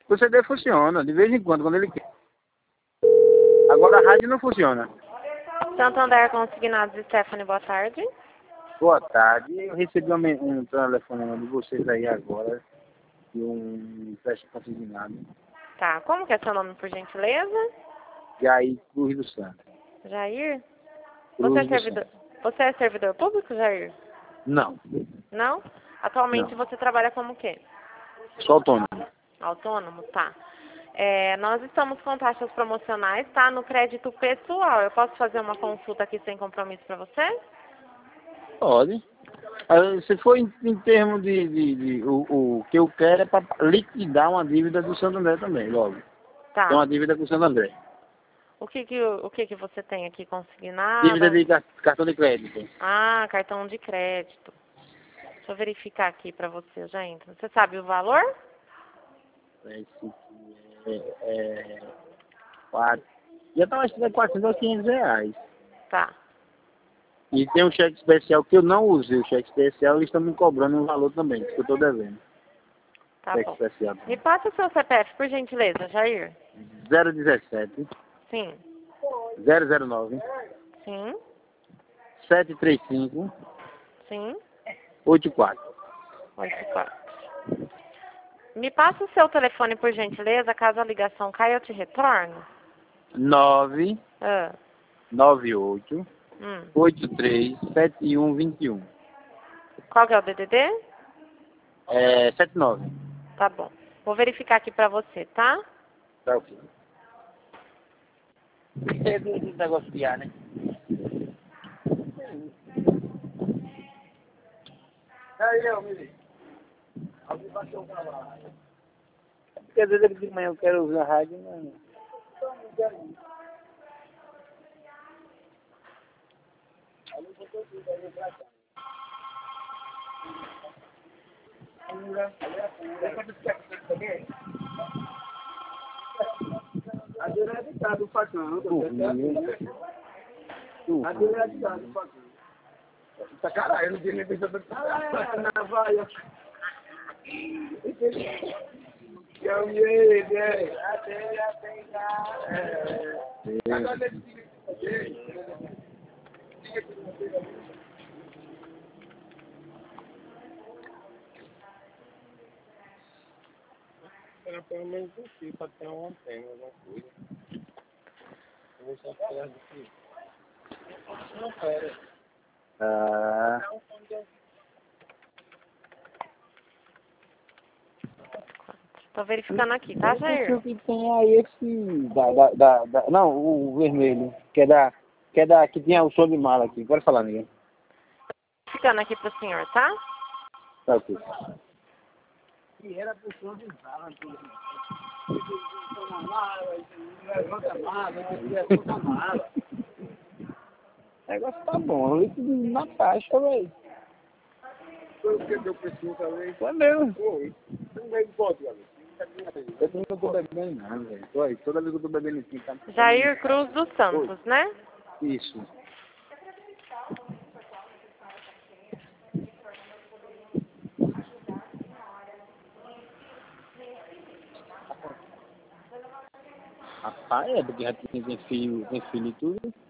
O CD funciona, de vez em quando ele quer. Agora a rádio não funciona. Santander Consignados, Stephanie, boa tarde. Boa tarde, eu recebi um telefonema de vocês aí agora, de um teste consignado. Tá, como que é seu nome, por gentileza? Jair Cruz do Santo. Jair? Cruz do Santo. Você é servidor público, Jair? Não, Não? Atualmente não. você trabalha como o quê? Sou autônomo. Autônomo? Tá. Nós estamos com taxas promocionais, tá? No crédito pessoal. Eu posso fazer uma consulta aqui sem compromisso para você? Pode. Se for em termos o que eu quero é para liquidar uma dívida do Santander também, logo. Tá. Tem uma dívida com o Santander. O que você tem aqui consignado? Dívida de cartão de crédito. Ah, cartão de crédito. Deixa eu verificar aqui para você, eu já entro. Você sabe o valor? Esse já estava estudando 400 ou 500 reais. Tá. E tem um cheque especial que eu não usei. O cheque especial eles estão me cobrando um valor também, que eu estou devendo. Tá Cheque bom. especial. Me passa o seu CPF, por gentileza, Jair. 017 Sim. 009 Sim. 735 Sim. 84. 84. Me passa o seu telefone, por gentileza, caso a ligação caia, eu te retorno. 9 Ah. 98 Hum. 83 7121. Qual que é o DDD? 79. Tá bom. Vou verificar aqui pra você, tá? Tá ok. É do negócio de ar, né? Aí, Mili. Alguém baixou o cavalo. Porque às vezes de manhã eu quero usar a rádio, mas... A direita está do facão. A direita está do facão. Tá caralho, eu não tinha nem pensado que vai. Eu me era pelo menos aqui, para ter uma antena, alguma coisa. Eu vou só falar daqui. Não, pera. Tô verificando aqui, tá, Jair? O que tem aí esse... Não, o vermelho, que tinha o som de mala aqui. Pode falar, ninguém. Verificando aqui pro senhor, tá? Tá ok. E era pro som de mala, levanta a mala. O negócio tá bom, líquido na taxa, velho. Foi o que deu preciso também. Foi mesmo. Foi. Você não veio de volta, galera. Eu não tô bebendo nada, velho. Tô aí, toda vez que eu tô bebendo aqui, tá... Jair Cruz dos Santos, né? Isso. Rapaz, porque já tem filho e tudo.